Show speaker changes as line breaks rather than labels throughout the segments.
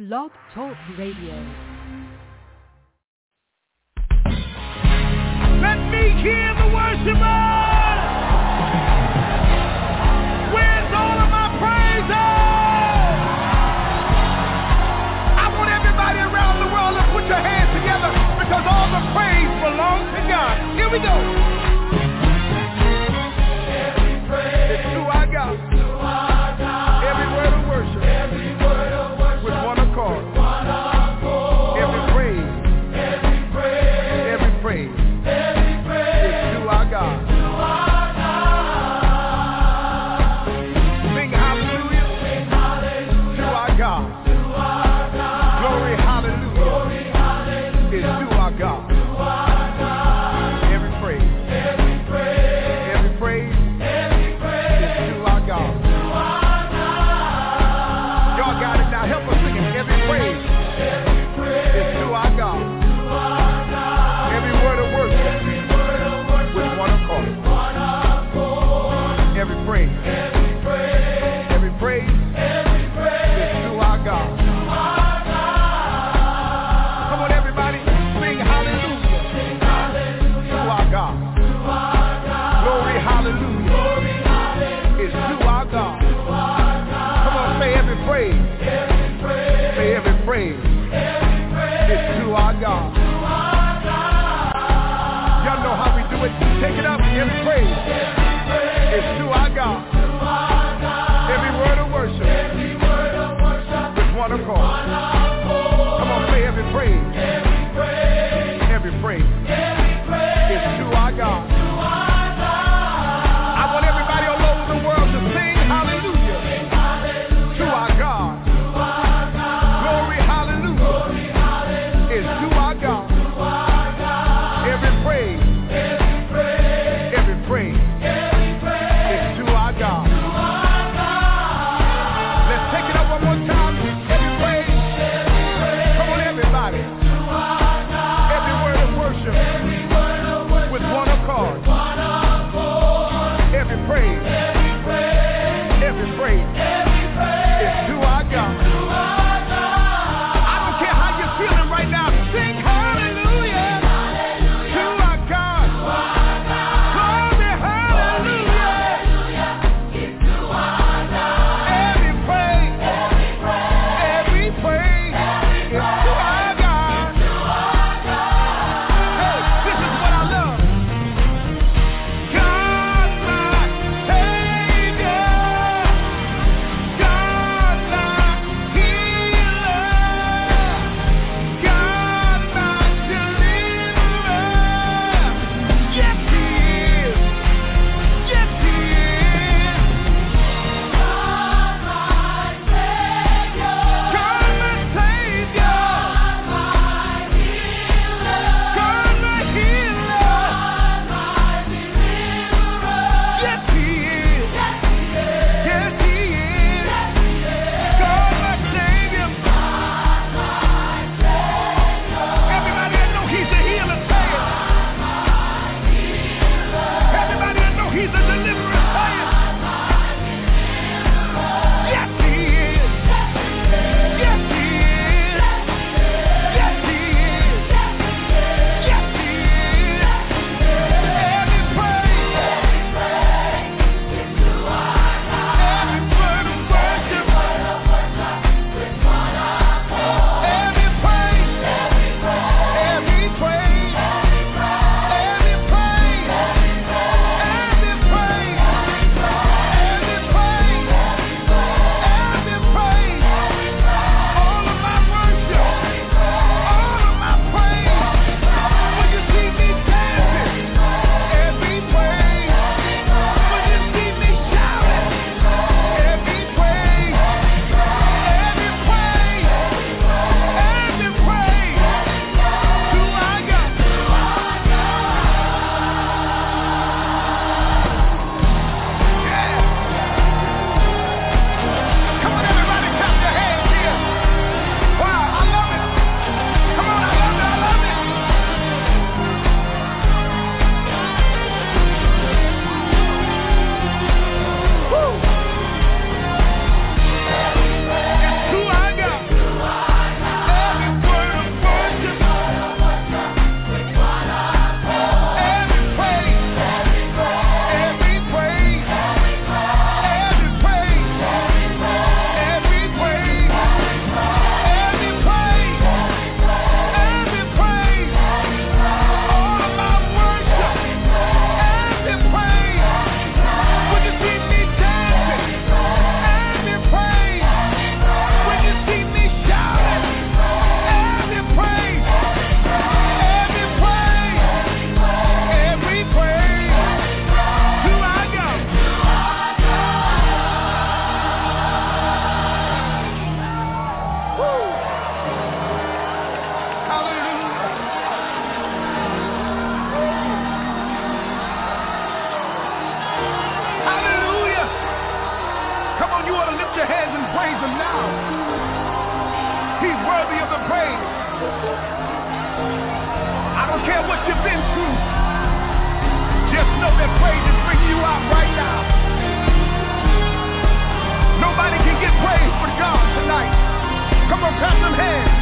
Blog Talk Radio.
Let me hear the worshipers! Where's all of my praises? I want everybody around the world to put your hands together because all the praise belongs to God. Here we go. Every praise is to our God. Every word of worship. With one accord. Every praise. Every praise. Take it up, every praise is to our God. Every word of worship with one accord. Come on, say every praise. Every praise is to our God. I want everybody all over the world to sing hallelujah to our God. Glory, hallelujah is to our God. Every praise. Praise is to our God. Let's take it up one more time. Every praise. Come on, everybody. praise. I don't care what you've been through. Just know that praise is bringing you out right now. Nobody can get praise but God tonight. Come on, clap them hands.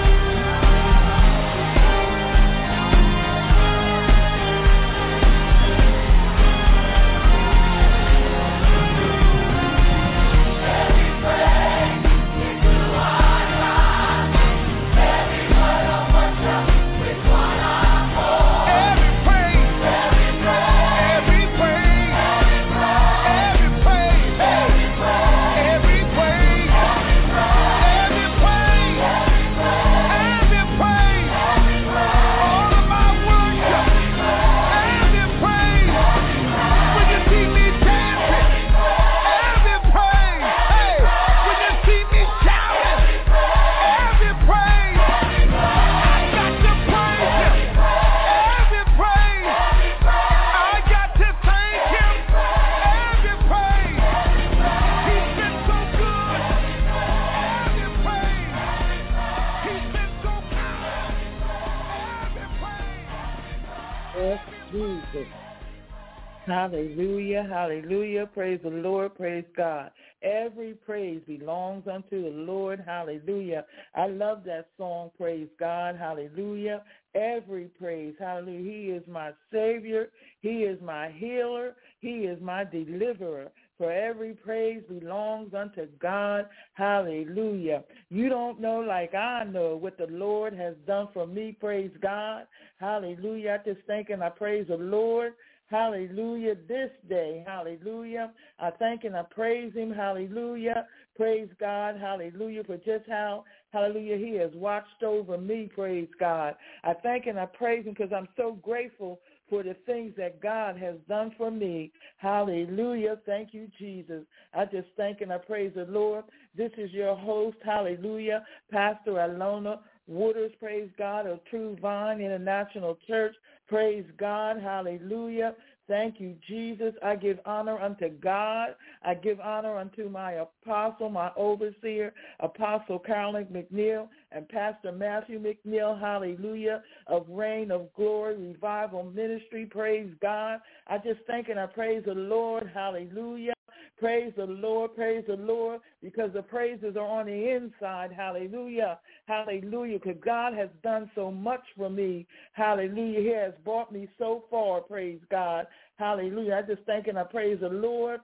Hallelujah, hallelujah, praise the Lord, praise God. Every praise belongs unto the Lord, hallelujah. I love that song, praise God, hallelujah. Every praise, hallelujah. He is my Savior, He is my healer, He is my deliverer. For every praise belongs unto God, hallelujah. You don't know like I know what the Lord has done for me, praise God, hallelujah. I just thank and I praise the Lord. Hallelujah, this day, hallelujah. I thank and I praise him, hallelujah. Praise God, hallelujah, for just how, hallelujah, he has watched over me, praise God. I thank and I praise him because I'm so grateful for the things that God has done for me. Hallelujah, thank you, Jesus. I just thank and I praise the Lord. This is your host, hallelujah, Pastor Alona Waters, praise God, of True Vine International Church. Praise God. Hallelujah. Thank you, Jesus. I give honor unto God. I give honor unto my apostle, my overseer, Apostle Carolyn McNeil, and Pastor Matthew McNeil, hallelujah, of Reign of Glory Revival Ministry. Praise God. I just thank and I praise the Lord. Hallelujah. Praise the Lord, because the praises are on the inside. Hallelujah, hallelujah, because God has done so much for me. Hallelujah, he has brought me so far, praise God. Hallelujah, I just thank and I praise the Lord.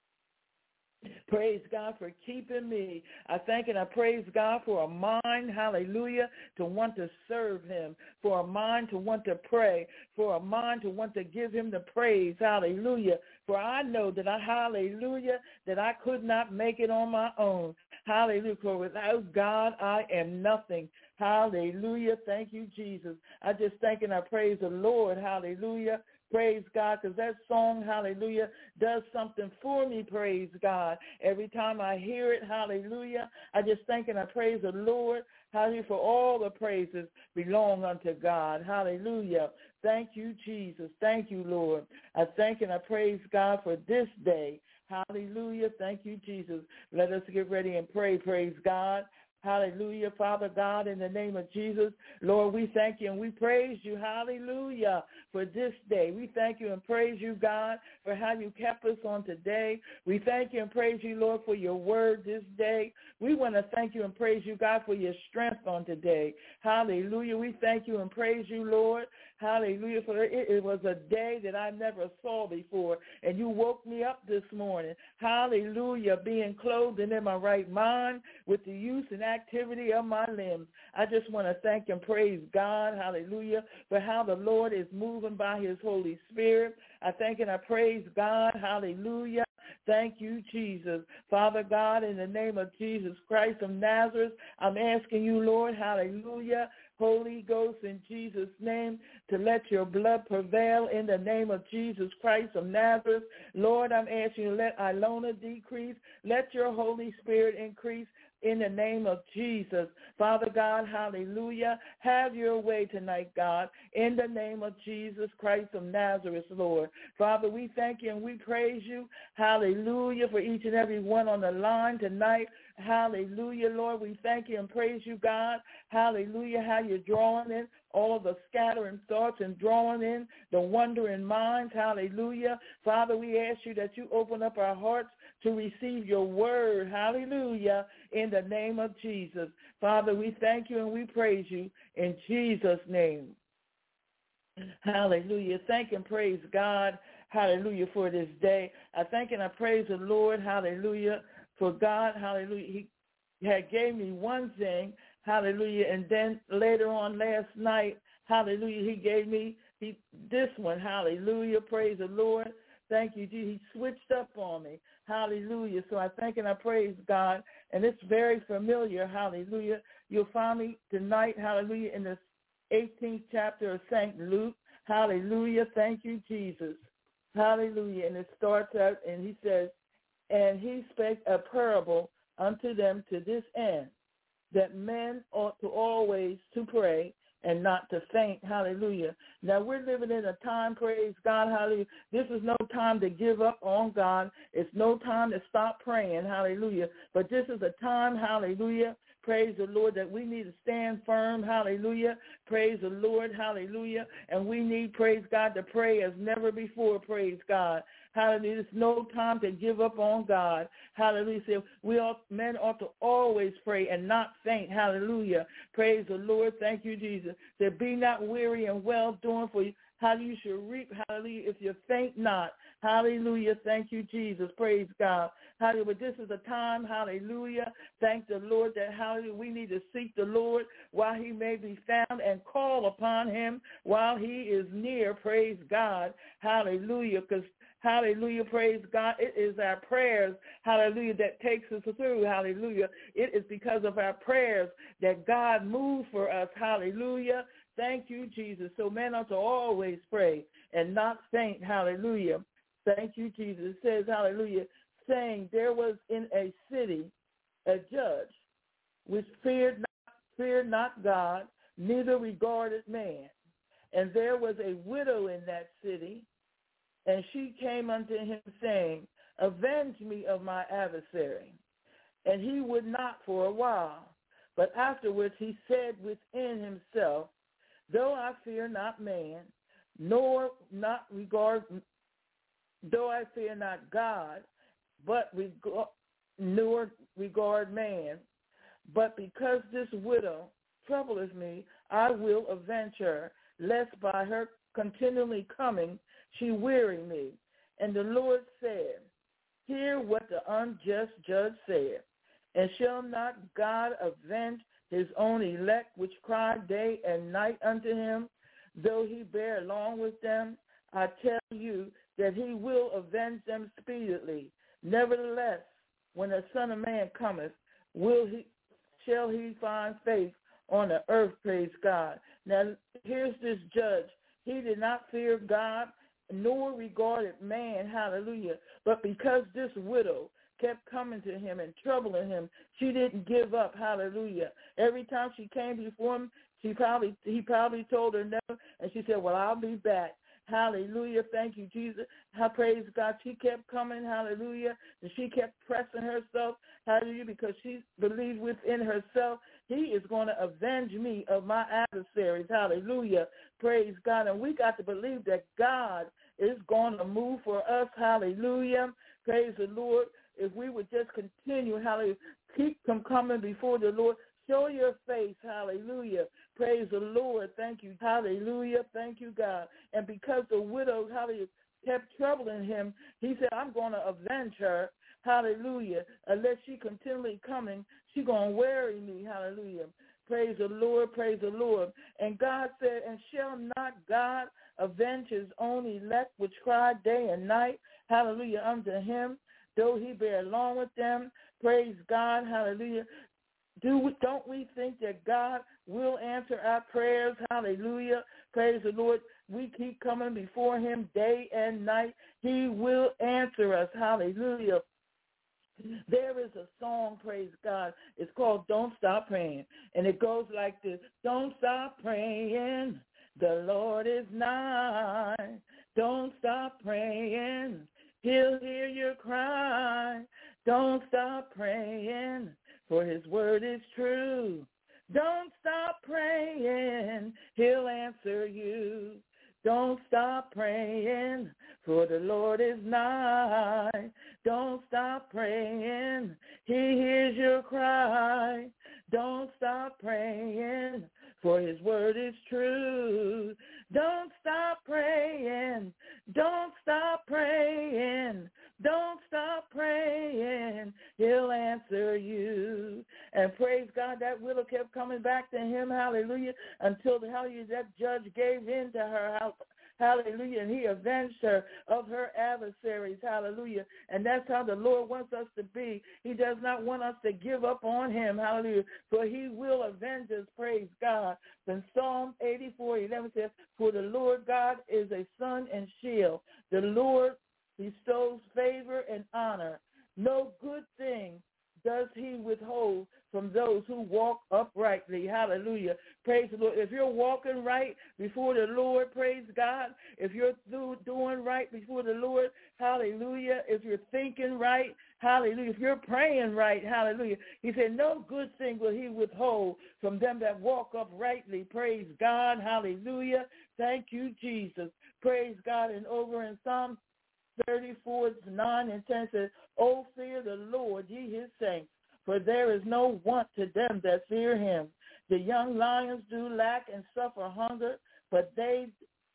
Praise God for keeping me. I thank and I praise God for a mind, hallelujah, to want to serve him, for a mind to want to pray, for a mind to want to give him the praise, hallelujah. For I know that hallelujah, that I could not make it on my own. Hallelujah, for without God, I am nothing. Hallelujah, thank you, Jesus. I just thank and I praise the Lord, hallelujah. Praise God, because that song, hallelujah, does something for me, praise God. Every time I hear it, hallelujah, I just thank and I praise the Lord, hallelujah, for all the praises belong unto God, hallelujah. Thank you, Jesus. Thank you, Lord. I thank and I praise God for this day. Hallelujah. Thank you, Jesus. Let us get ready and pray, praise God. Hallelujah, Father God, in the name of Jesus. Lord, we thank you and we praise you, hallelujah, for this day. We thank you and praise you, God, for how you kept us on today. We thank you and praise you, Lord, for your word this day. We want to thank you and praise you, God, for your strength on today. Hallelujah. We thank you and praise you, Lord. Hallelujah, for it was a day that I never saw before, and you woke me up this morning. Hallelujah, being clothed and in my right mind with the use and activity of my limbs. I just want to thank and praise God, hallelujah, for how the Lord is moving by his Holy Spirit. I thank and I praise God, hallelujah. Thank you, Jesus. Father God, in the name of Jesus Christ of Nazareth, I'm asking you, Lord, hallelujah, Holy Ghost, in Jesus' name, to let your blood prevail in the name of Jesus Christ of Nazareth. Lord, I'm asking you to let Ilona decrease. Let your Holy Spirit increase in the name of Jesus. Father God, hallelujah, have your way tonight, God, in the name of Jesus Christ of Nazareth, Lord. Father, we thank you and we praise you, hallelujah, for each and every one on the line tonight. Hallelujah, Lord. We thank you and praise you, God. Hallelujah, how you're drawing in all of the scattering thoughts and drawing in the wondering minds. Hallelujah. Father, we ask you that you open up our hearts to receive your word. Hallelujah, in the name of Jesus. Father, we thank you and we praise you in Jesus' name. Hallelujah. Thank and praise God. Hallelujah, for this day. I thank and I praise the Lord. Hallelujah. For God, hallelujah, he had gave me one thing, hallelujah, and then later on last night, hallelujah, he gave me this one, hallelujah, praise the Lord. Thank you, Jesus. He switched up on me, hallelujah. So I thank and I praise God, and it's very familiar, hallelujah. You'll find me tonight, hallelujah, in the 18th chapter of St. Luke, hallelujah. Thank you, Jesus, hallelujah. And it starts out, and he says, and he spake a parable unto them to this end, that men ought to always to pray and not to faint. Hallelujah. Now we're living in a time, praise God, hallelujah. This is no time to give up on God. It's no time to stop praying, hallelujah. But this is a time, hallelujah, praise the Lord, that we need to stand firm, hallelujah. Praise the Lord, hallelujah. And we need, praise God, to pray as never before, praise God. Hallelujah. It's no time to give up on God. Hallelujah. So men ought to always pray and not faint. Hallelujah. Praise the Lord. Thank you, Jesus. So be not weary and well doing, for how you should reap. Hallelujah. If you faint not. Hallelujah. Thank you, Jesus. Praise God. Hallelujah. But this is a time, hallelujah. Thank the Lord that, hallelujah, we need to seek the Lord while he may be found and call upon him while he is near. Praise God. Hallelujah. Because hallelujah, praise God. It is our prayers, hallelujah, that takes us through, hallelujah. It is because of our prayers that God moves for us, hallelujah. Thank you, Jesus. So men ought to always pray and not faint, hallelujah. Thank you, Jesus. It says, hallelujah, saying there was in a city a judge which feared not God, neither regarded man. And there was a widow in that city, and she came unto him, saying, avenge me of my adversary. And he would not for a while. But afterwards he said within himself, though I fear not man, though I fear not God, nor regard man, but because this widow troubleth me, I will avenge her, lest by her continually coming she weary me. And the Lord said, hear what the unjust judge said. And shall not God avenge his own elect, which cry day and night unto him, though he bear along with them? I tell you that he will avenge them speedily. Nevertheless, when the Son of Man cometh, shall he find faith on the earth, praise God. Now, here's this judge. He did not fear God, nor regarded man, hallelujah. But because this widow kept coming to him and troubling him, she didn't give up, hallelujah. Every time she came before him, he probably told her no, and she said, well, I'll be back. Hallelujah. Thank you, Jesus. I praise God. She kept coming, hallelujah, and she kept pressing herself, hallelujah, because she believed within herself, he is going to avenge me of my adversaries, hallelujah. Praise God. And we got to believe that God is going to move for us, hallelujah. Praise the Lord. If we would just continue, hallelujah, keep them coming before the Lord. Show your face, hallelujah. Praise the Lord. Thank you, hallelujah. Thank you, God. And because the widow, hallelujah, kept troubling him, he said, I'm going to avenge her, hallelujah. Unless she continually coming, she going to weary me, hallelujah. Praise the Lord, praise the Lord. And God said, and shall not God avenge his own elect, which cry day and night, hallelujah, unto him, though he bear along with them? Praise God, hallelujah. Don't we think that God will answer our prayers? Hallelujah. Praise the Lord. We keep coming before him day and night. He will answer us. Hallelujah. There is a song, praise God. It's called Don't Stop Praying. And it goes like this. Don't stop praying. The Lord is nigh. Don't stop praying. He'll hear your cry. Don't stop praying, for his word is true. Don't stop praying. He'll answer you. Don't stop praying, for the Lord is nigh. Don't stop praying. He hears your cry. Don't stop praying, for his word is true. Don't stop praying. Don't stop praying. Don't stop praying. He'll answer you. And praise God, that widow kept coming back to him, hallelujah, until that judge gave in to her house. Hallelujah. And he avenged her of her adversaries. Hallelujah. And that's how the Lord wants us to be. He does not want us to give up on him. Hallelujah. For he will avenge us. Praise God. Then Psalm 84:11 says, for the Lord God is a sun and shield. The Lord bestows favor and honor. No good thing does he withhold from those who walk uprightly. Hallelujah. Praise the Lord. If you're walking right before the Lord, praise God. If you're doing right before the Lord, hallelujah. If you're thinking right, hallelujah. If you're praying right, hallelujah. He said, no good thing will he withhold from them that walk uprightly. Praise God. Hallelujah. Thank you, Jesus. Praise God. And over in Psalm 34:9-10 says, oh, fear the Lord, ye his saints, for there is no want to them that fear him. The young lions do lack and suffer hunger, but they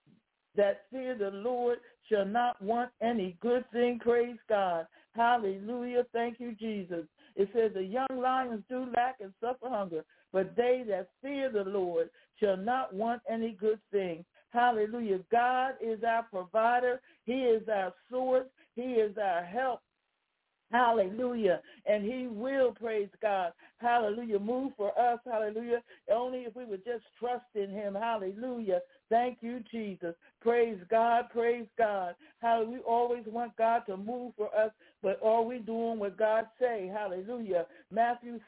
that fear the Lord shall not want any good thing. Praise God. Hallelujah. Thank you, Jesus. It says the young lions do lack and suffer hunger, but they that fear the Lord shall not want any good thing. Hallelujah. God is our provider. He is our source. He is our help. Hallelujah. And he will, praise God, hallelujah, move for us, hallelujah, only if we would just trust in him. Hallelujah. Thank you, Jesus. Praise God, praise God. Hallelujah. We always want God to move for us, but are we doing what God say? Hallelujah. Matthew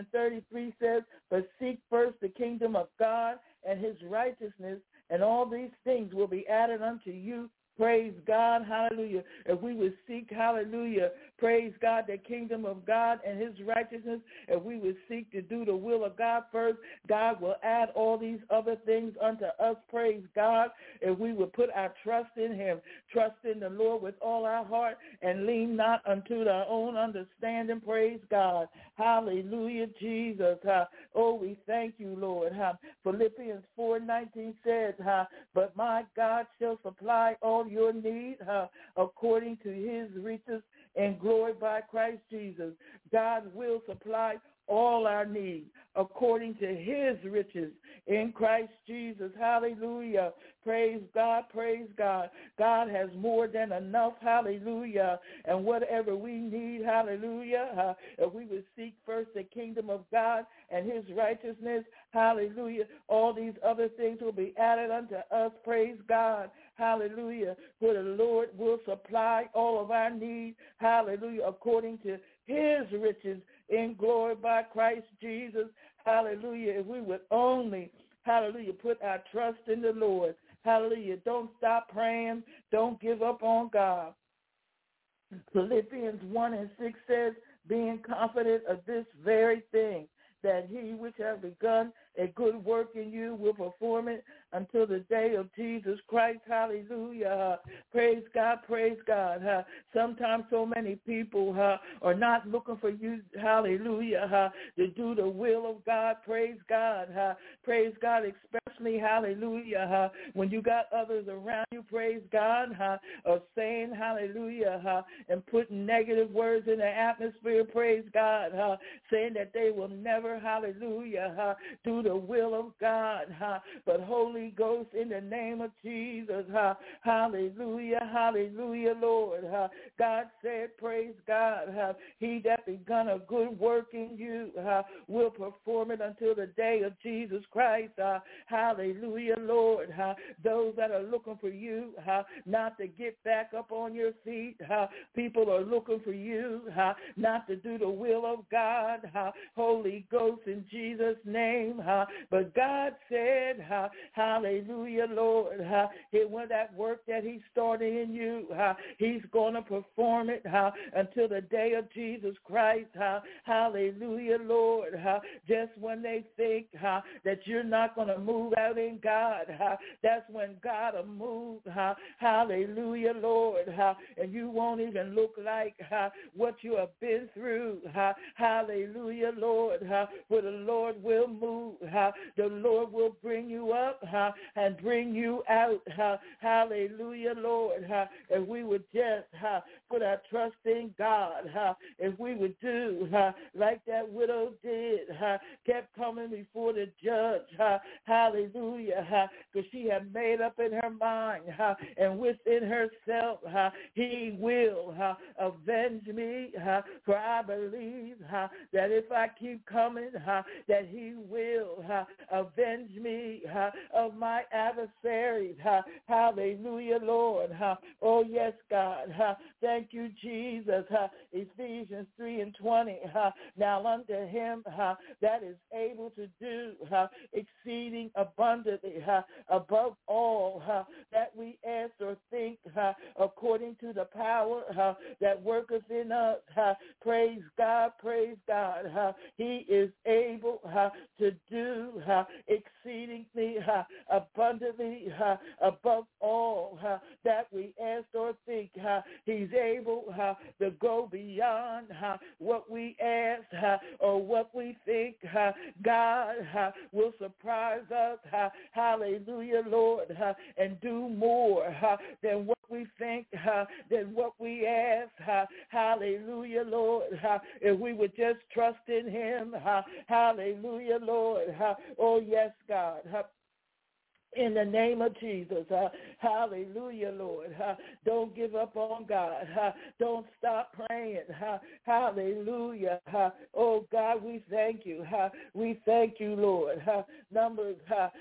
6:33 says, but seek first the kingdom of God and his righteousness, and all these things will be added unto you. Praise God, hallelujah. If we would seek, hallelujah, praise God, the kingdom of God and his righteousness, if we would seek to do the will of God first, God will add all these other things unto us, praise God. If we would put our trust in him, trust in the Lord with all our heart, and lean not unto our own understanding, praise God. Hallelujah, Jesus. Oh, we thank you, Lord. Philippians 4:19 says, but my God shall supply all your need according to his riches and glory by Christ Jesus. God will supply all our needs according to his riches in Christ Jesus. Hallelujah. Praise God, praise God. God has more than enough. Hallelujah. And whatever we need, hallelujah, if we would seek first the kingdom of God and his righteousness, hallelujah, all these other things will be added unto us. Praise God. Hallelujah. For the Lord will supply all of our needs, hallelujah, according to his riches in glory by Christ Jesus. Hallelujah. If we would only, hallelujah, put our trust in the Lord. Hallelujah. Don't stop praying. Don't give up on God. Philippians 1:6 says, being confident of this very thing, that he which has begun a good work in you will perform it until the day of Jesus Christ. Hallelujah. Praise God, praise God. Sometimes so many people are not looking for you, hallelujah, to do the will of God. Praise God. Praise God, especially, hallelujah, when you got others around you, praise God, of saying hallelujah, and putting negative words in the atmosphere, praise God, saying that they will never, longer, hallelujah, do the will of God, but Holy Ghost, in the name of Jesus, hallelujah, hallelujah, Lord. God said, praise God, he that begun a good work in you will perform it until the day of Jesus Christ. Hallelujah, Lord. Those that are looking for you not to get back up on your feet, people are looking for you not to do the will of God, Holy Ghost, in Jesus' name. But God said, hallelujah, Lord, when that work that he started in you, he's going to perform it until the day of Jesus Christ. Hallelujah, Lord. Just when they think that you're not going to move out in God, that's when God will move. Hallelujah, Lord. And you won't even look like what you have been through. Hallelujah, Lord. For the Lord will move. The Lord will bring you up and bring you out. Hallelujah, Lord. If we would just put our trust in God, if we would do like that widow did, kept coming before the judge, hallelujah, because she had made up in her mind and within herself, he will avenge me, for I believe that if I keep coming, that he will avenge me of my adversaries. Hallelujah, Lord. Oh, yes, God. Thank you, Jesus. Ephesians 3:20. Now unto him that is able to do exceeding abundantly above all that we ask or think, according to the power that worketh in us. Praise God, praise God. He is able to do exceedingly abundantly above all that we ask or think. He's able to go beyond what we ask or what we think. God will surprise us, hallelujah, Lord, and do more than what we think, than what we ask, hallelujah, Lord. If we would just trust in him, hallelujah, Lord. Oh, yes, God. In the name of Jesus, hallelujah, Lord. Don't give up on God. Don't stop praying. Hallelujah. Oh, God, we thank you. We thank you, Lord. Numbers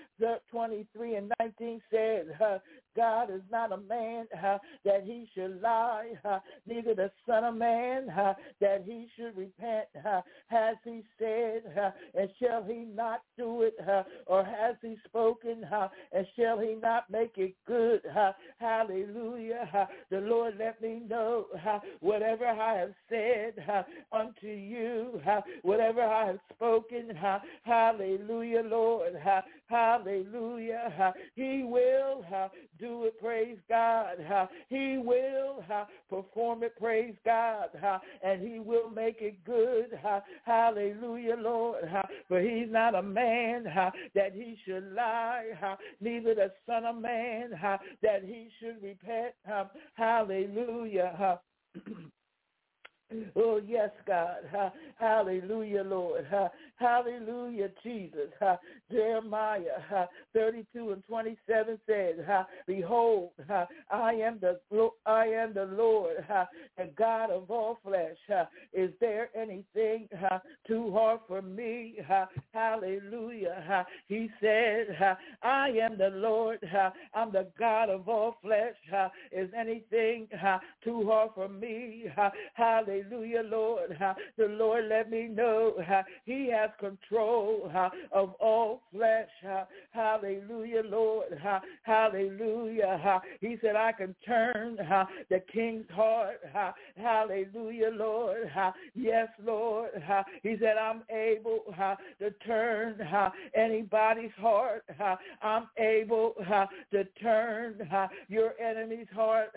23:19 says, God is not a man that he should lie, neither the son of man that he should repent. Has he said, and shall he not do it? Or has he spoken, and shall he not make it good? Hallelujah. The Lord let me know whatever I have said unto you, whatever I have spoken, hallelujah, Lord. Hallelujah. He will do it, praise God. He will perform it, praise God. And he will make it good. Hallelujah, Lord. For he's not a man that he should lie, neither the son of man that he should repent. Hallelujah. Oh, yes, God. Hallelujah, Lord. Hallelujah, Jesus. Jeremiah 32:27 says, behold, I am the Lord, the God of all flesh. Is there anything too hard for me? Hallelujah. He said, I am the Lord. I'm the God of all flesh. Is anything too hard for me? Hallelujah, Lord. The Lord let me know he has control of all flesh. Hallelujah, Lord. Hallelujah. He said, I can turn the king's heart. Hallelujah, Lord. Yes, Lord. He said, I'm able to turn anybody's heart. I'm able to turn your enemy's heart.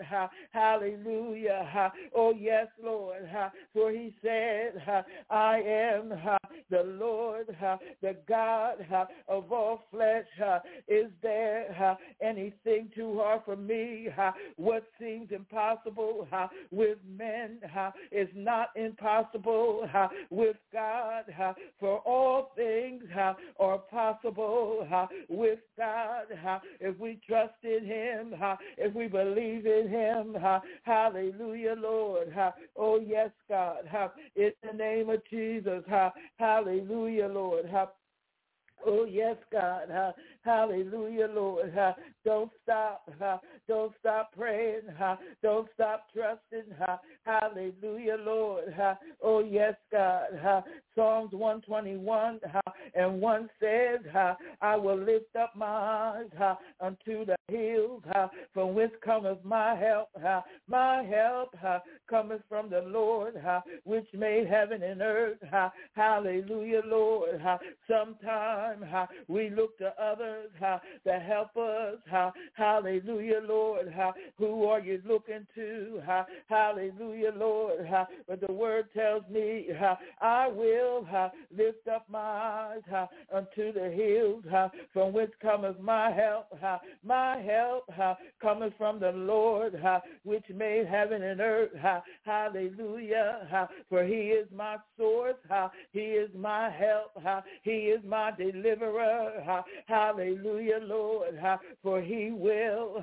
Hallelujah. Oh, yes, Lord. For he said, I am the Lord, the God of all flesh. Is there anything too hard for me? What seems impossible with men is not impossible with God. For all things are possible with God. If we trust in him, if we believe in him, hallelujah, Lord. Oh, yes, God. In the name of Jesus, hallelujah, Lord. Oh, yes, God. Hallelujah, Lord. Don't stop. Don't stop praying. Don't stop trusting. Hallelujah, Lord. Oh, yes, God. Psalms 121 and 1 says, I will lift up my eyes unto the hills, from whence cometh my help. My help cometh from the Lord, which made heaven and earth. Hallelujah, Lord. Sometimes we look to others to help us. Hallelujah, Lord. Who are you looking to? Hallelujah, Lord. But the word tells me I will lift up my eyes unto the hills, from which cometh my help. My help cometh from the Lord, which made heaven and earth. Hallelujah. For he is my source. He is my help. He is my deliverer. Hallelujah, Lord. For he will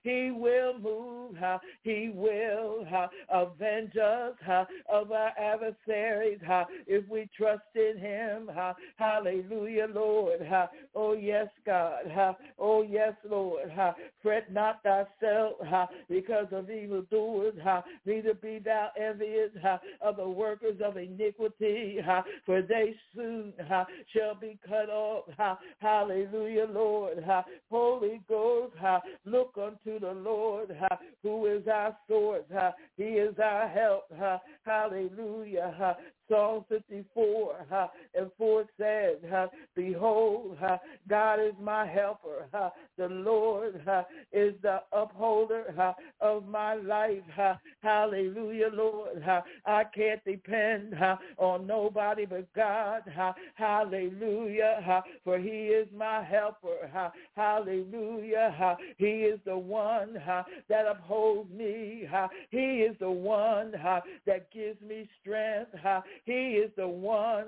move. He will avenge us of our adversaries if we trust in him. Hallelujah, Lord. Oh, yes, God. Oh, yes, Lord. Fret not thyself because of evildoers, neither be thou envious of the workers of iniquity, for they soon shall be cut off. Hallelujah, Lord. Holy Ghost, look unto the Lord, who is our source. He is our help. Hallelujah. Psalm 54 and 4 says, behold, God is my helper. The Lord is the upholder of my life. Hallelujah, Lord. I can't depend on nobody but God. Hallelujah. For he is my helper. Hallelujah. He is the one that upholds me. He is the one that gives me strength. He is the one,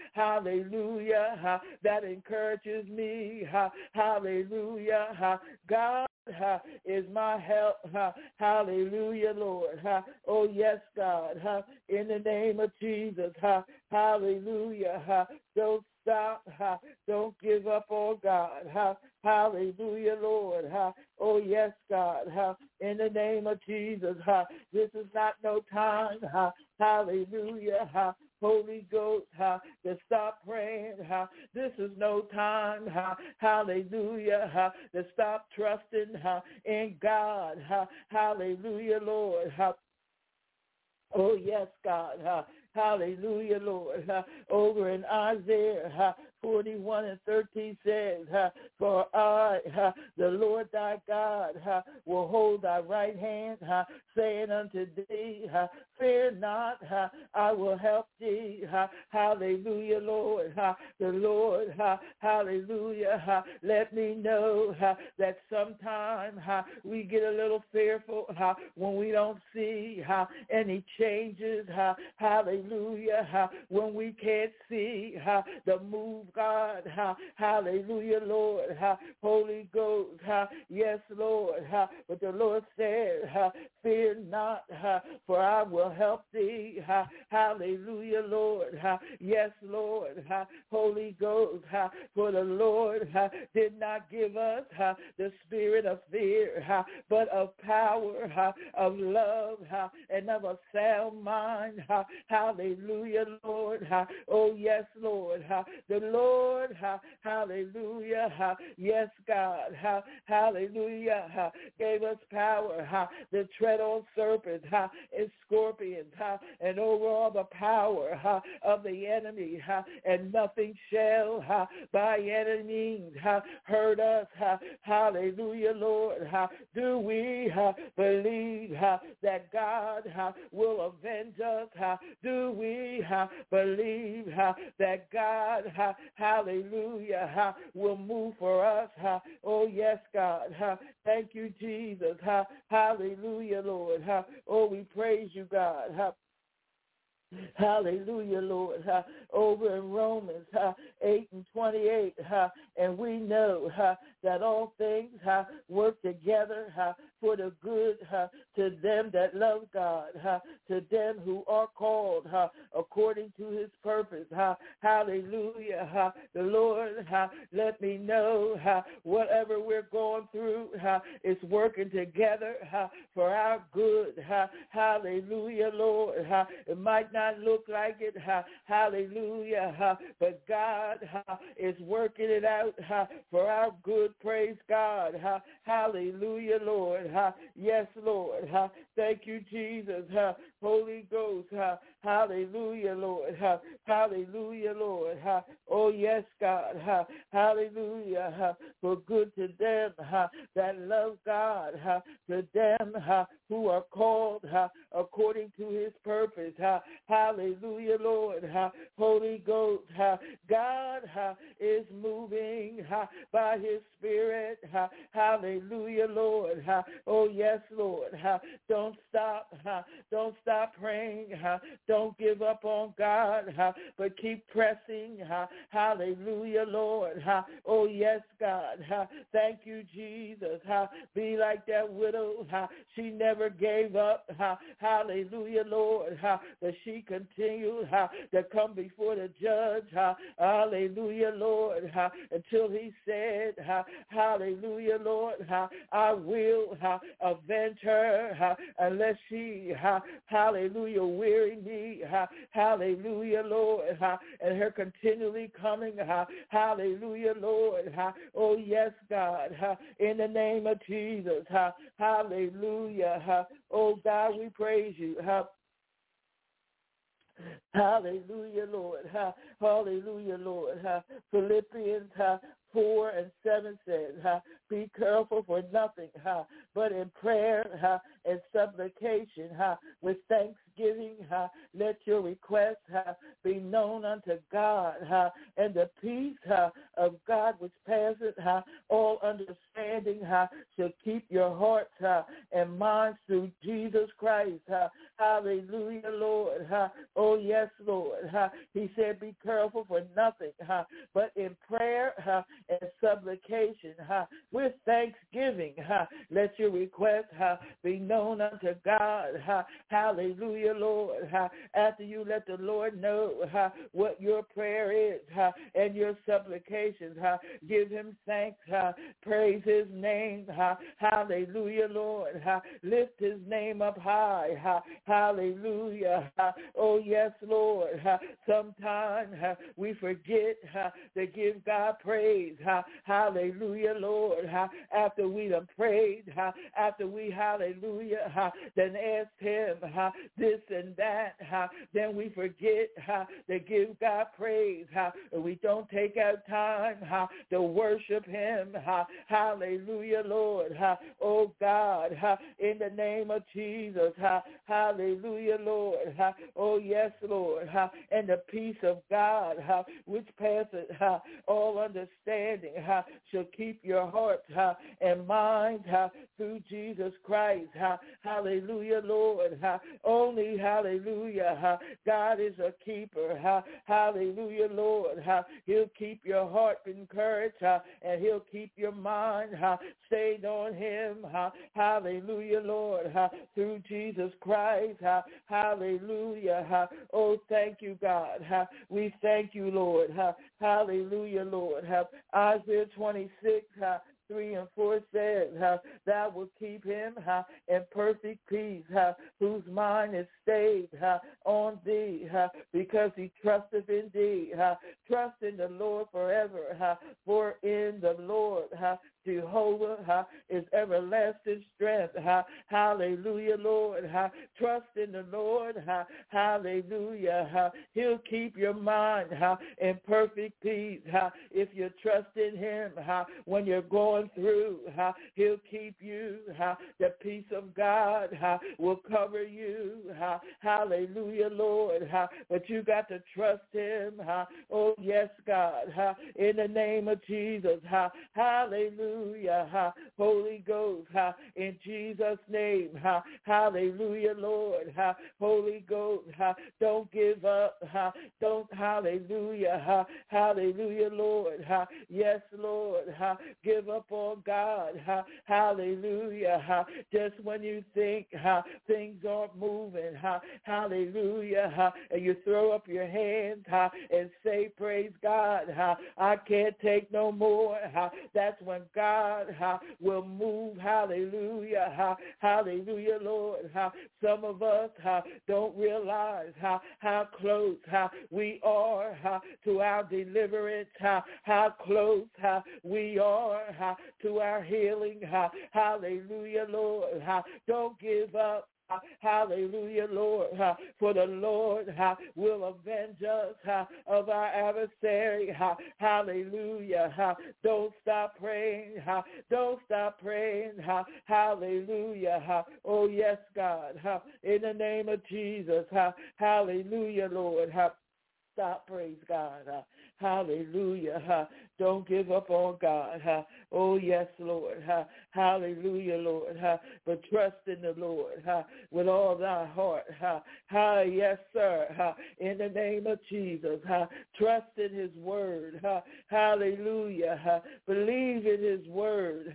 hallelujah, that encourages me. Hallelujah. God is my help. Hallelujah, Lord. Oh, yes, God. In the name of Jesus. Hallelujah. Don't stop. Don't give up on God. Hallelujah, Lord. Oh, yes, God. In the name of Jesus. This is not no time. Hallelujah. Holy Ghost, to stop praying. This is no time, hallelujah, to stop trusting in God. Hallelujah, Lord. Oh, yes, God. Hallelujah, Lord. Over in Isaiah 41 and 13 says, for I, the Lord thy God, will hold thy right hand, saying unto thee, fear not, I will help thee. Hallelujah, Lord. The Lord, hallelujah, let me know that sometime we get a little fearful when we don't see any changes. Hallelujah, when we can't see the move, God. Hallelujah, Lord. Holy Ghost. Yes, Lord. But the Lord said, fear not, for I will help thee. Hallelujah, Lord. Yes, Lord. Holy Ghost. For the Lord did not give us the spirit of fear, but of power, of love, and of a sound mind. Hallelujah, Lord. Oh, yes, Lord. The Lord, hallelujah, yes, God, hallelujah, gave us power to tread on serpents and scorpions and over all the power of the enemy, and nothing shall by any means hurt us. Hallelujah, Lord. Do we believe that God will avenge us? Do we believe that God, hallelujah, will move for us? Oh, yes, God. Thank you, Jesus. Hallelujah, Lord. Oh, we praise you, God. Hallelujah, Lord. Over in Romans 8:28, and we know that all things work together for the good to them that love God, to them who are called according to his purpose. Hallelujah. The Lord let me know whatever we're going through is working together for our good. Hallelujah, Lord. It might not look like it, hallelujah, but God is working it out for our good, praise God, hallelujah, Lord, yes, Lord, thank you, Jesus, Holy Ghost, hallelujah, Lord, hallelujah, Lord, oh, yes, God, hallelujah, for good to them that love God, to them who are called according to his purpose, hallelujah, Lord, Holy Ghost, God is moving by his Spirit, hallelujah, Lord, oh, yes, Lord, don't stop praying, don't give up on God, but keep pressing, hallelujah, Lord, oh, yes, God, thank you, Jesus, be like that widow, she never gave up, hallelujah, Lord, that she continued to come before the judge, hallelujah, Lord, until he said, hallelujah, Lord, I will avenge her unless she, hallelujah, weary me, hallelujah, Lord, and her continually coming, hallelujah, Lord, oh, yes, God, in the name of Jesus, hallelujah, oh, God, we praise you, hallelujah, Lord, hallelujah, Lord, Philippians 4:7 says, be careful for nothing, but in prayer and supplication with thanksgiving, let your requests be known unto God, and the peace of God which passeth all understanding shall keep your hearts and minds through Jesus Christ. Hallelujah, Lord. Oh, yes, Lord. He said, be careful for nothing, but in prayer and supplication with thanksgiving, let your request be known unto God. Hallelujah, Lord. After you let the Lord know what your prayer is and your supplications, give him thanks, praise his name. Hallelujah, Lord. Lift his name up high. Hallelujah. Oh, yes, Lord. Sometimes we forget to give God praise. Hallelujah, Lord. After we done prayed, after we, hallelujah, then asked him this and that, then we forget to give God praise. We don't take out time to worship him. Hallelujah, Lord. Oh, God, in the name of Jesus. Hallelujah, Lord. Oh, yes, Lord. And the peace of God, which passeth all understanding, shall keep your heart and mind through Jesus Christ. Hallelujah, Lord. Only, hallelujah, God is a keeper. Hallelujah, Lord. He'll keep your heart encouraged, and he'll keep your mind stayed on him. Hallelujah, Lord. Through Jesus Christ. Hallelujah. Oh, thank you, God. We thank you, Lord. Hallelujah, Lord. Isaiah 26, 3 and 4 says, thou will keep him in perfect peace, whose mind is stayed on thee, because he trusteth in thee. Trust in the Lord forever, for in the Lord Jehovah is everlasting strength. Hallelujah, Lord. Trust in the Lord. Hallelujah. He'll keep your mind in perfect peace. If you trust in him when you're going through, he'll keep you. The peace of God will cover you. Hallelujah, Lord. But you got to trust him. Oh, yes, God. In the name of Jesus. Hallelujah. Holy Ghost, in Jesus' name. Hallelujah, Lord. Holy Ghost, don't give up. Don't, hallelujah. Hallelujah, Lord. Yes, Lord. Give up on God. Hallelujah. Just when you think things aren't moving. Hallelujah. And you throw up your hands and say, praise God. I can't take no more. That's when God will move. Hallelujah. Hallelujah, Lord. Some of us don't realize how close we are to our deliverance, how close we are to our healing. Hallelujah, Lord. Don't give up. Hallelujah, Lord. For the Lord will avenge us of our adversary. Hallelujah. Don't stop praying. Don't stop praying. Hallelujah. Oh, yes, God. In the name of Jesus. Hallelujah, Lord. Stop, praise God. Hallelujah. Don't give up on God. Oh, yes, Lord. Hallelujah, Lord. But trust in the Lord with all thy heart. Yes, sir. In the name of Jesus. Trust in his word. Hallelujah. Believe in his word.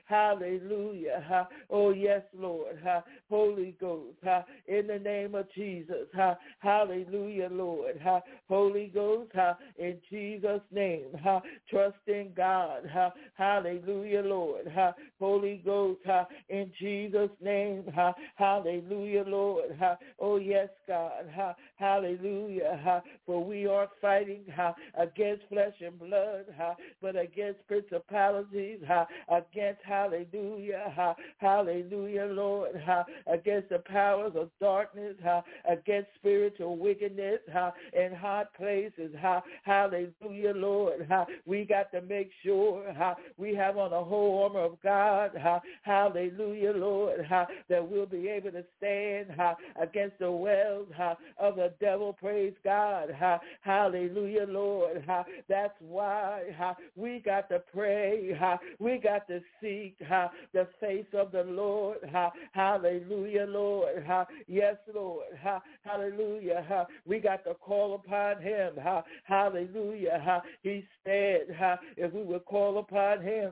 Hallelujah. Oh, yes, Lord. Holy Ghost. In the name of Jesus. Hallelujah, Lord. Holy Ghost. In Jesus' name. Trust in God. Hallelujah, Lord. Holy Ghost. In Jesus' name. Hallelujah, Lord. Oh, yes, God. Hallelujah. For we are fighting against flesh and blood, but against principalities, against, hallelujah, hallelujah, Lord, against the powers of darkness, against spiritual wickedness in high places. Hallelujah, Lord. We got to make sure we have on the whole armor of God. Hallelujah, Lord, that we'll be able to stand against the wells of the devil. Praise God. Hallelujah, Lord. That's why we got to pray. We got to seek the face of the Lord. Hallelujah, Lord. Yes, Lord. Hallelujah. We got to call upon him. Hallelujah. He said if we would call upon him,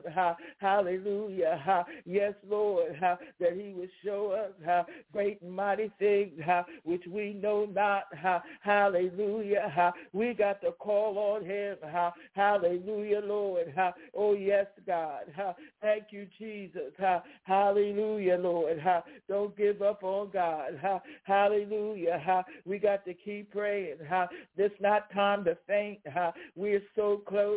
hallelujah. Yes, Lord, that he would show us great and mighty things which we know not. Hallelujah. We got to call on him. Hallelujah, Lord. Oh, yes, God. Thank you, Jesus. Hallelujah, Lord. Don't give up on God. Hallelujah. We got to keep praying. This not time to faint. We're so close.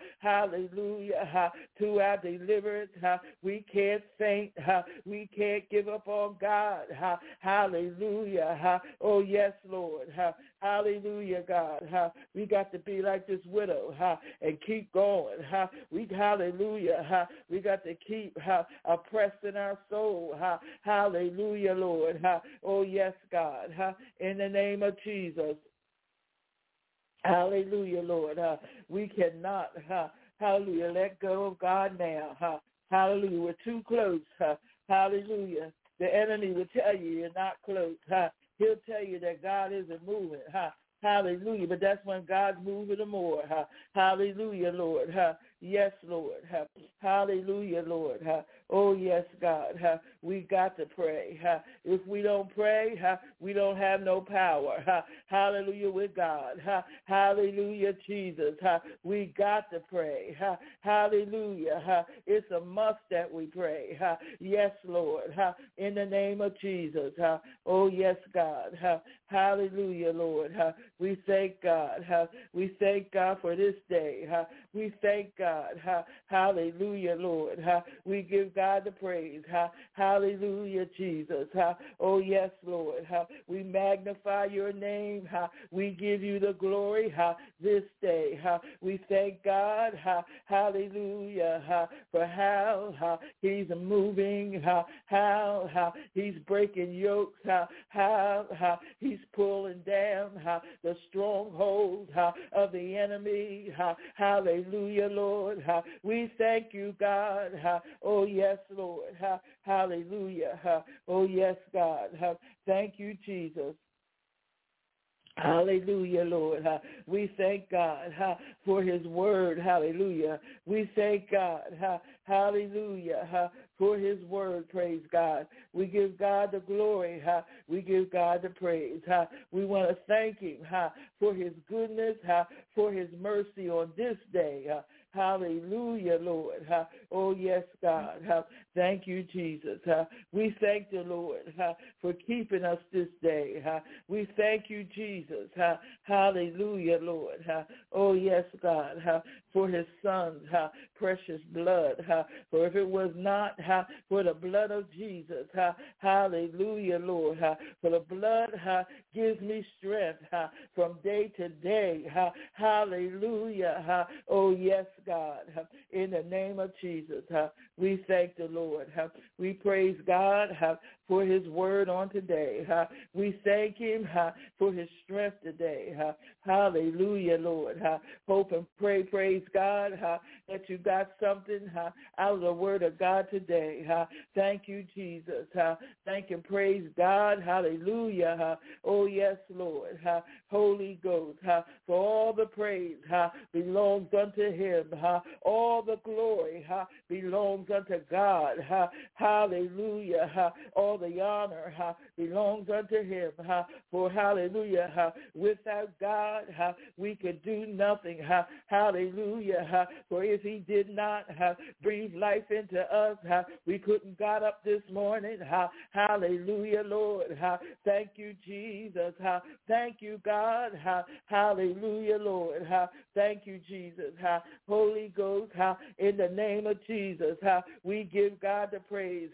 Hallelujah. To our deliverance. We can't faint. We can't give up on God. Hallelujah. Oh, yes, Lord. Hallelujah, God. We got to be like this widow and keep going. Hallelujah. We got to keep oppressed in our soul. Hallelujah, Lord. Oh, yes, God. In the name of Jesus. Hallelujah, Lord. We cannot, hallelujah, let go of God now. Hallelujah. We're too close. Hallelujah. The enemy will tell you you're not close. He'll tell you that God isn't moving. Hallelujah. But that's when God's moving the more. Hallelujah, Lord. Yes, Lord. Hallelujah, Lord. Oh, yes, God. We got to pray. If we don't pray, we don't have no power. Hallelujah with God. Hallelujah, Jesus. We got to pray. Hallelujah. It's a must that we pray. Yes, Lord. In the name of Jesus. Oh, yes, God. Hallelujah, Lord. We thank God. We thank God for this day. We thank God. Hallelujah, Lord. We give God the praise. Hallelujah, Jesus. Oh, yes, Lord. We magnify your name. We give you the glory this day. We thank God. Hallelujah. For how he's moving, how he's breaking yokes, how he's pulling down the strongholds of the enemy. Hallelujah, Lord. We thank you, God. Oh, yes, Lord. Hallelujah. Oh, yes, God. Thank you, Jesus. Hallelujah, Lord. We thank God for his word. Hallelujah. We thank God. Hallelujah. For his word. Praise God. We give God the glory. We give God the praise. We want to thank him for his goodness, for his mercy on this day. Hallelujah, Lord. Oh, yes, God. Thank you, Jesus. We thank the Lord for keeping us this day. We thank you, Jesus. Hallelujah, Lord. Oh, yes, God, for his son's precious blood. For if it was not for the blood of Jesus, hallelujah, Lord. For the blood gives me strength from day to day. Hallelujah. Oh, yes, God. In the name of Jesus, we thank the Lord. We praise God for his word on today. We thank him for his strength today. Hallelujah, Lord. Hope and pray, praise God, that you got something out of the word of God today. Thank you, Jesus. Thank and praise God. Hallelujah. Oh, yes, Lord. Holy Ghost, for all the praise belongs unto him. All the glory belongs unto God. Hallelujah. All the honor belongs unto him. For hallelujah, without God, we could do nothing. Hallelujah. For if he did not breathe life into us, we couldn't got up this morning. Hallelujah, Lord. Thank you, Jesus. Thank you, God. Hallelujah, Lord. Thank you, Jesus. Holy Ghost, in the name of Jesus, we give God the praise.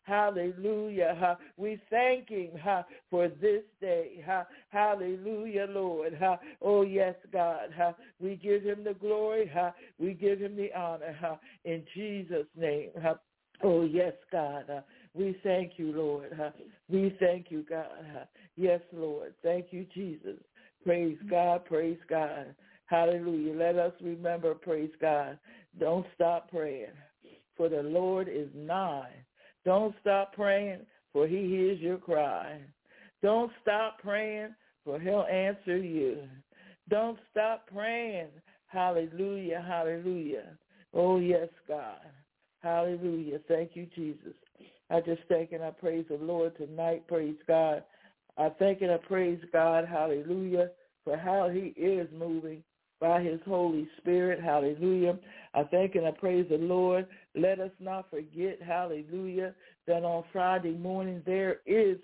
Hallelujah. We thank him for this day. Hallelujah, Lord. Oh, yes, God. We give him the glory. We give him the honor in Jesus' name. Oh, yes, God. We thank you, Lord. We thank you, God. Yes, Lord. Thank you, Jesus. Praise God. Praise God. Hallelujah. Let us remember, praise God. Don't stop praying, for the Lord is nigh. Don't stop praying, for he hears your cry. Don't stop praying, for he'll answer you. Don't stop praying. Hallelujah, hallelujah. Oh, yes, God. Hallelujah. Thank you, Jesus. I just thank and I praise the Lord tonight. Praise God. I thank and I praise God. Hallelujah. For how he is moving by his Holy Spirit. Hallelujah. I thank and I praise the Lord. Let us not forget, hallelujah, that on Friday morning there is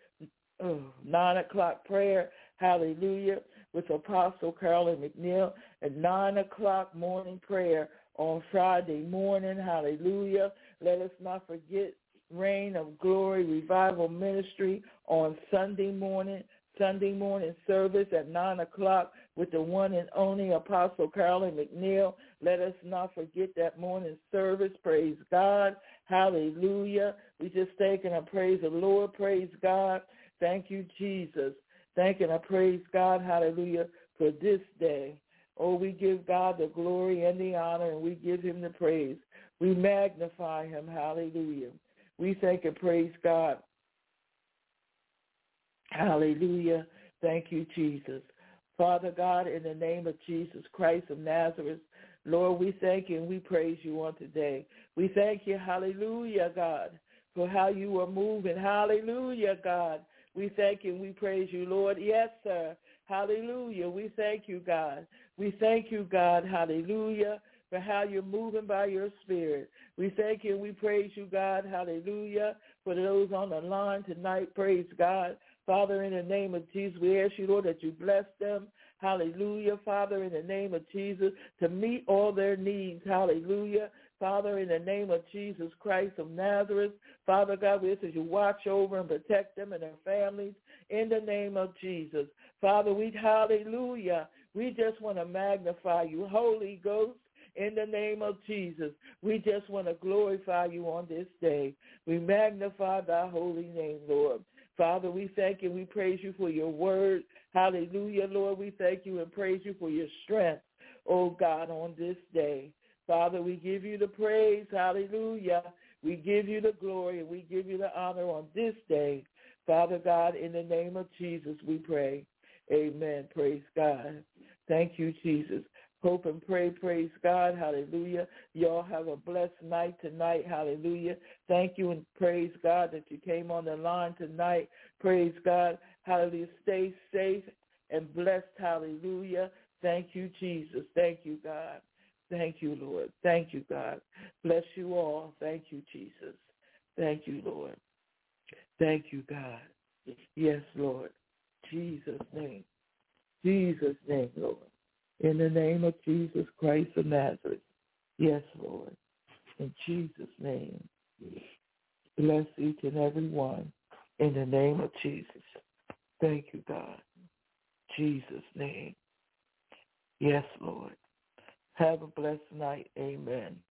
9 o'clock prayer. Hallelujah. With Apostle Carolyn McNeil at 9 o'clock morning prayer on Friday morning. Hallelujah. Let us not forget Reign of Glory Revival Ministry on Sunday morning service at 9 o'clock with the one and only Apostle Carolyn McNeil. Let us not forget that morning service. Praise God. Hallelujah. We just thank and I praise the Lord. Praise God. Thank you, Jesus. Thank and I praise God. Hallelujah. For this day. Oh, we give God the glory and the honor, and we give him the praise. We magnify him. Hallelujah. We thank and praise God. Hallelujah. Thank you, Jesus. Father God, in the name of Jesus Christ of Nazareth, Lord, we thank you and we praise you on today. We thank you, hallelujah, God, for how you are moving. Hallelujah, God. We thank you and we praise you, Lord. Yes, sir. Hallelujah. We thank you, God. We thank you, God. Hallelujah, for how you're moving by your spirit. We thank you and we praise you, God. Hallelujah. For those on the line tonight, praise God. Father, in the name of Jesus, we ask you, Lord, that you bless them. Hallelujah. Father, in the name of Jesus, to meet all their needs. Hallelujah. Father, in the name of Jesus Christ of Nazareth, Father God, we ask that you watch over and protect them and their families in the name of Jesus. Father, hallelujah. We just want to magnify you, Holy Ghost, in the name of Jesus. We just want to glorify you on this day. We magnify thy holy name, Lord. Father, we thank you. We praise you for your word. Hallelujah, Lord. We thank you and praise you for your strength, oh God, on this day. Father, we give you the praise. Hallelujah. We give you the glory and we give you the honor on this day. Father God, in the name of Jesus, we pray. Amen. Praise God. Thank you, Jesus. Hope and pray. Praise God. Hallelujah. Y'all have a blessed night tonight. Hallelujah. Thank you and praise God that you came on the line tonight. Praise God. Hallelujah. Stay safe and blessed. Hallelujah. Thank you, Jesus. Thank you, God. Thank you, Lord. Thank you, God. Bless you all. Thank you, Jesus. Thank you, Lord. Thank you, God. Yes, Lord. Jesus' name. Jesus' name, Lord. In the name of Jesus Christ of Nazareth. Yes, Lord. In Jesus' name. Bless each and every one. In the name of Jesus. Thank you, God. Jesus' name. Yes, Lord. Have a blessed night. Amen.